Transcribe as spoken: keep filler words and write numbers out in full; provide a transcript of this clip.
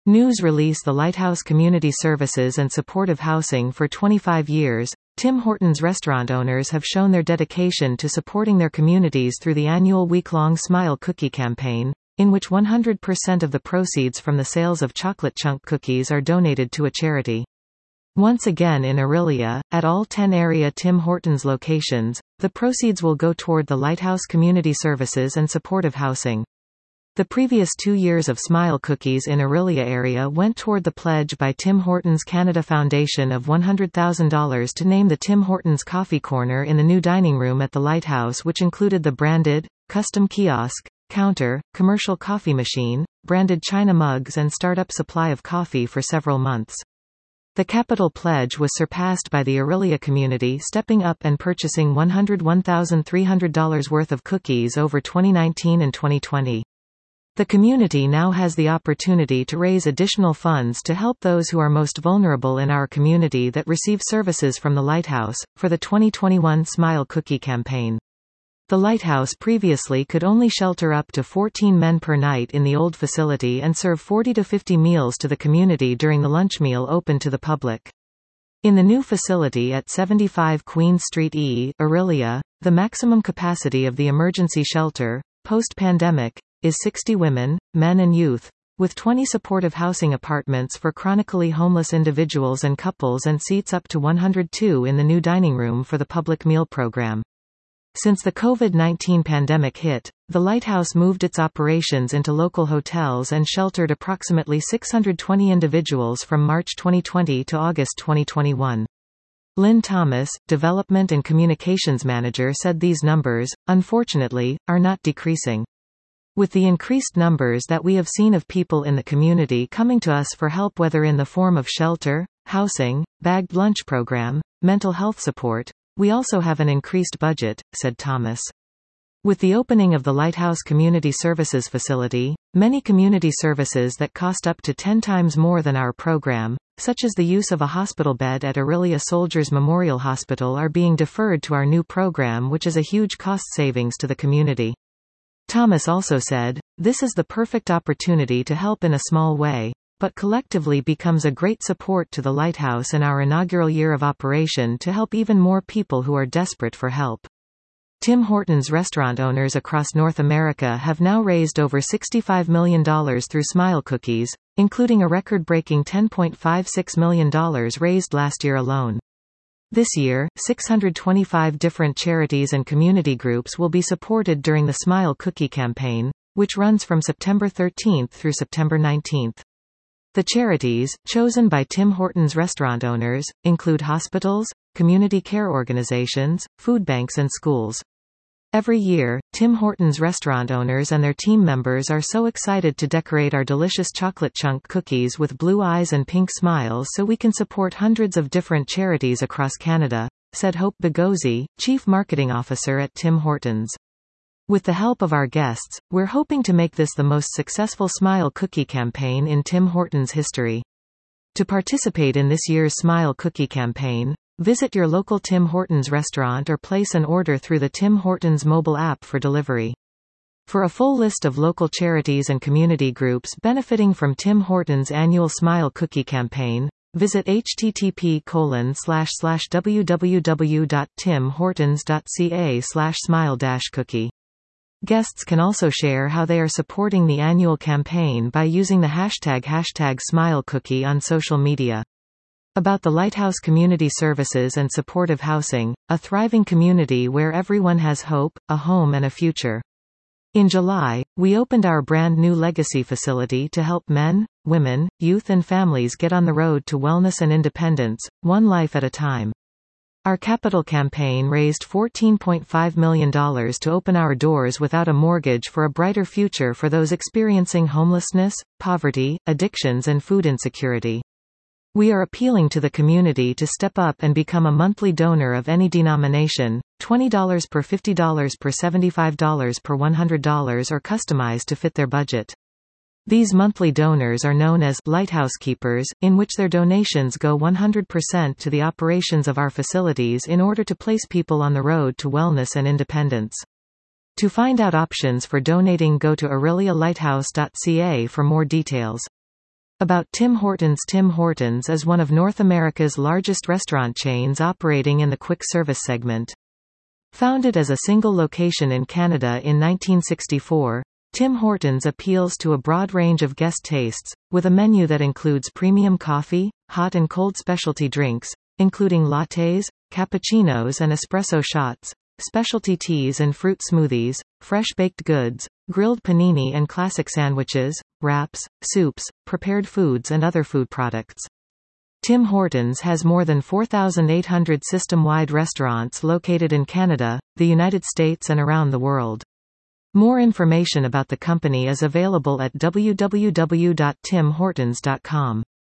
News release. The Lighthouse Community Services and Supportive Housing. For twenty-five years, Tim Hortons restaurant owners have shown their dedication to supporting their communities through the annual week-long Smile Cookie campaign, in which one hundred percent of the proceeds from the sales of chocolate chunk cookies are donated to a charity. Once again in Orillia, at all ten area Tim Hortons locations, the proceeds will go toward the Lighthouse Community Services and Supportive Housing. The previous two years of Smile Cookies in Orillia area went toward the pledge by Tim Hortons Canada Foundation of one hundred thousand dollars to name the Tim Hortons Coffee Corner in the new dining room at the Lighthouse, which included the branded, custom kiosk, counter, commercial coffee machine, branded china mugs and start-up supply of coffee for several months. The capital pledge was surpassed by the Orillia community stepping up and purchasing one hundred one thousand three hundred dollars worth of cookies over twenty nineteen and twenty twenty. The community now has the opportunity to raise additional funds to help those who are most vulnerable in our community that receive services from the Lighthouse, for the twenty twenty-one Smile Cookie campaign. The Lighthouse previously could only shelter up to fourteen men per night in the old facility and serve forty to fifty meals to the community during the lunch meal open to the public. In the new facility at seventy-five Queen Street E, Orillia, the maximum capacity of the emergency shelter, post-pandemic, is sixty women, men and youth, with twenty supportive housing apartments for chronically homeless individuals and couples and seats up to one hundred two in the new dining room for the public meal program. Since the COVID nineteen pandemic hit, the Lighthouse moved its operations into local hotels and sheltered approximately six hundred twenty individuals from March twenty twenty to August twenty twenty-one. Lynn Thomas, Development and Communications Manager, said these numbers, unfortunately, are not decreasing. With the increased numbers that we have seen of people in the community coming to us for help, whether in the form of shelter, housing, bagged lunch program, mental health support, we also have an increased budget, said Thomas. With the opening of the Lighthouse Community Services facility, many community services that cost up to ten times more than our program, such as the use of a hospital bed at Orillia Soldiers Memorial Hospital, are being deferred to our new program, which is a huge cost savings to the community. Thomas also said, "This is the perfect opportunity to help in a small way, but collectively becomes a great support to the Lighthouse and our inaugural year of operation to help even more people who are desperate for help." Tim Hortons restaurant owners across North America have now raised over sixty-five million dollars through Smile Cookies, including a record-breaking ten point five six million dollars raised last year alone. This year, six hundred twenty-five different charities and community groups will be supported during the Smile Cookie campaign, which runs from September thirteenth through September nineteenth. The charities, chosen by Tim Hortons restaurant owners, include hospitals, community care organizations, food banks and schools. Every year, Tim Hortons restaurant owners and their team members are so excited to decorate our delicious chocolate chunk cookies with blue eyes and pink smiles so we can support hundreds of different charities across Canada, said Hope Bagosi, Chief Marketing Officer at Tim Hortons. With the help of our guests, we're hoping to make this the most successful Smile Cookie campaign in Tim Hortons history. To participate in this year's Smile Cookie campaign, visit your local Tim Hortons restaurant or place an order through the Tim Hortons mobile app for delivery. For a full list of local charities and community groups benefiting from Tim Hortons' annual Smile Cookie campaign, visit h t t p colon slash slash w w w dot tim hortons dot c a slash smile dash cookie. Guests can also share how they are supporting the annual campaign by using the hashtag hashtag SmileCookie on social media. About the Lighthouse Community Services and Supportive Housing, a thriving community where everyone has hope, a home and a future. In July, we opened our brand new Legacy facility to help men, women, youth and families get on the road to wellness and independence, one life at a time. Our capital campaign raised fourteen point five million dollars to open our doors without a mortgage for a brighter future for those experiencing homelessness, poverty, addictions and food insecurity. We are appealing to the community to step up and become a monthly donor of any denomination, twenty dollars per fifty dollars per seventy-five dollars per one hundred dollars, or customized to fit their budget. These monthly donors are known as Lighthouse Keepers, in which their donations go one hundred percent to the operations of our facilities in order to place people on the road to wellness and independence. To find out options for donating, go to orillia lighthouse dot c a for more details. About Tim Hortons. Tim Hortons is one of North America's largest restaurant chains operating in the quick service segment. Founded as a single location in Canada in nineteen sixty-four, Tim Hortons appeals to a broad range of guest tastes, with a menu that includes premium coffee, hot and cold specialty drinks, including lattes, cappuccinos and espresso shots, specialty teas and fruit smoothies, fresh baked goods, grilled panini and classic sandwiches, wraps, soups, prepared foods and other food products. Tim Hortons has more than four thousand eight hundred system-wide restaurants located in Canada, the United States and around the world. More information about the company is available at w w w dot tim hortons dot com.